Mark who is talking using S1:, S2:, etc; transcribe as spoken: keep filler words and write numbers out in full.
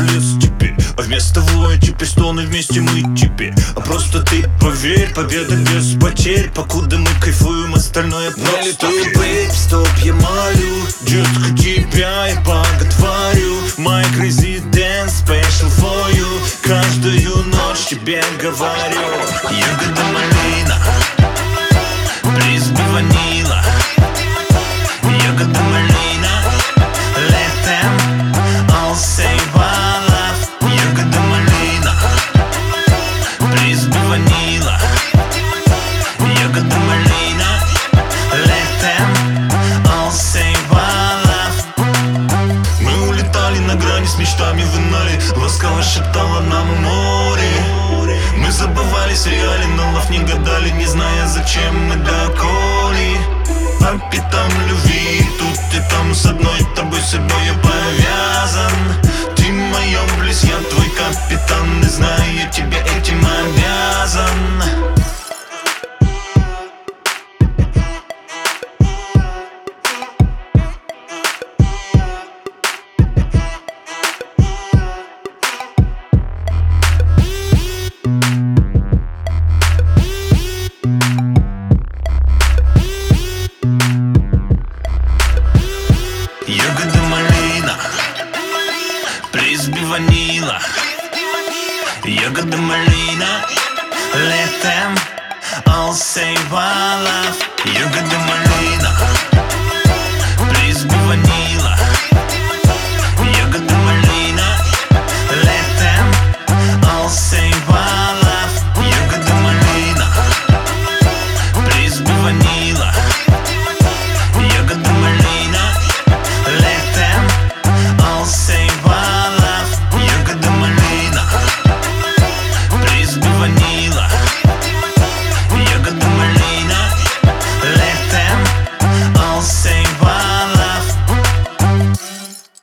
S1: лес теперь, а вместо воя теперь стоны, вместе мы теперь. А просто ты поверь, победа без потерь. Покуда мы кайфуем, остальное просто.
S2: Налитую, бейб, стоп, я молю.
S1: Детка, тебя я боготворю. My crazy dance special for you. Каждую ночь тебе говорю. Ягода малина, призби ванила. Ягода малина, let them all say one love. Ягода малина, призби ванила. Ягода малина, let them all say one love. Мы улетали на грани с мечтами в инале. Ласково шептало нам море. Мы забывались в реале, но лав не гадали, не зная, зачем мы доколи. По пятам любви, тут и там с одной тобой собой я повязан. Ты в моем близ, я твой капитан, и знаю, я тебе этим обязан. Ягода малина, призби ванила. Ягода малина, let them all say one love. Ягода малина.